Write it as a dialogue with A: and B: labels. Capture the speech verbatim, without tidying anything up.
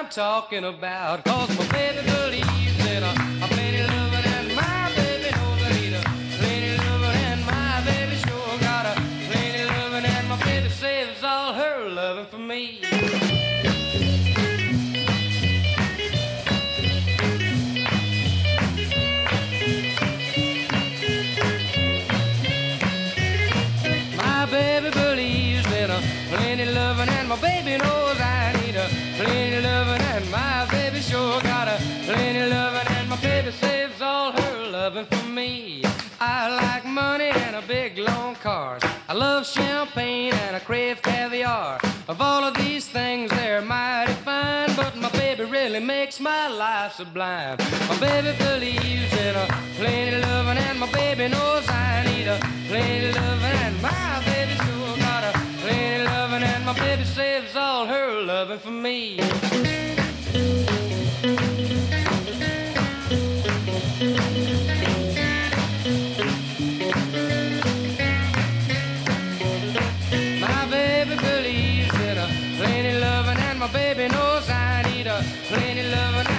A: I'm talking about. Cause my baby believes in a, a plenty loving, and my baby knows I need a plenty loving, and my baby sure got a plenty loving, and my baby saves all her loving for me. My baby believes in a plenty loving, and my baby knows I need a plenty loving, and my baby sure got a plenty loving, and my baby saves all her loving for me. I like money and a big long cars. I love champagne and I crave caviar. Of all of these things they're mighty fine, but my baby really makes my life sublime. My baby believes in a plenty loving, and my baby knows I need a plenty loving, and my baby sure got a plenty loving, and my baby saves all her loving for me. My baby believes in a plenty loving, and my baby knows I need a plenty loving.